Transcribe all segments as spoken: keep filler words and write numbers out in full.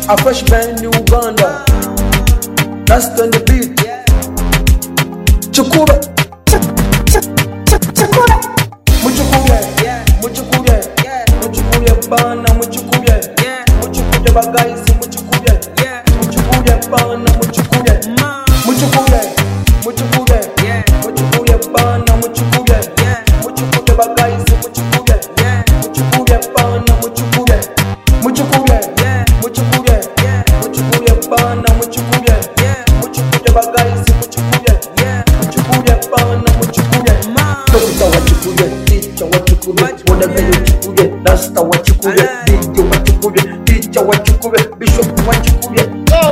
A fresh band in Uganda. That's on the beat. Chukure. Chukure. Muchukure. Muchukure. Muchukure bana muchukure. Muchukure bagaisi muchukure. Muchukure bana muchukure. Muchukure. Muchukure. Muchukure bana muchukure. Muchukure bagaisi muchukure. Muchukure bana muchukure. Muchukure. Muchukure. Muchukure bana muchukure. Muchukure bagaisi muchukure. Muchukure bana muchukure. Dokita wachukure, teacher wachukure, whatever you chukure, Rasta wachukure, D J wachukure, teacher wachukure, Bishop wachukure,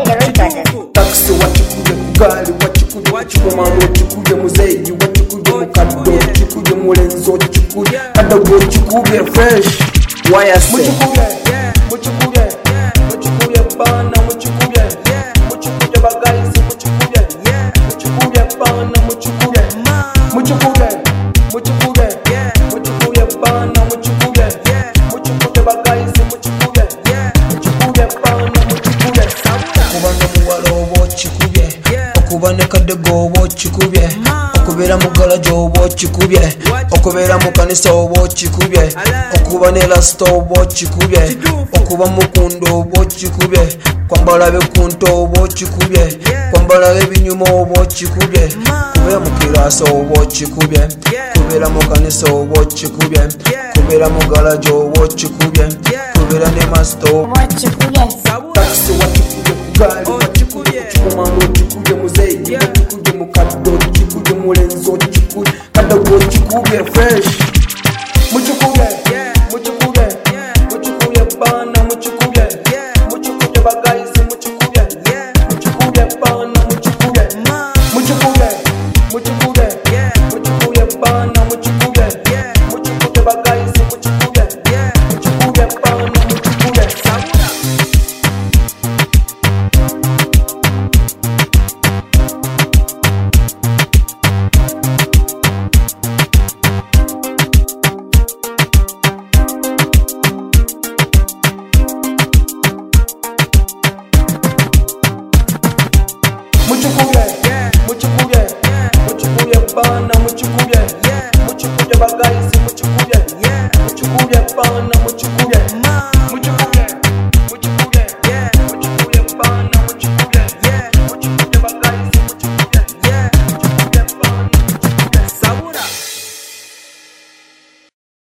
taxi wachukure, gari wachukure, wachukuma wachukure, muzeyi wachukure, mukado wachukure, mulenzo wachukure, adago wachukure, fresh, wayase muchukure, muchukure, muchukure bana muchukure, muchukure bagaisi muchukure, muchukure bana muchukure, muchukure, muchukure, muchukure bana muchukure, muchukure bagaisi muchukure, muchukure bana muchukure. Okubanga muwala oba okikubye, okuba ne kadego oba okikubye, okubeera mu galaji oba okikubye, okubeera mu kanisa oba okikubye, okuba ne lasita oba okikubye, okuba mukunda oba okikubye, kwambala bikunto oba okikubye, kwambala ebinyuma oba okikubye, kubeera mu kirasa oba okikubye, kubeera mu kanisa oba okikubye, kubeera mu galaji oba okikubye, kubeera ne masita oba okikubye, taxi wakikubye, gari wakikubye, kikomando okikubye, muzeyi wakikubye, mukaddo okikubye, mulenzi okikubye, kadago okikubye, fresh muchukubye, muchukubye, muchukubye bana muchukubye, muchukubye bagaisi muchukubye, muchukubye bana muchukubye, muchukubye, muchukubye, muchukubye bana muchukubye, muchukubye bagaisi muchukubye, muchukubye bana muchukubye. Muchukure, muchukure, muchukure bana muchukure, muchukure bagaisi muchukure, muchukure bana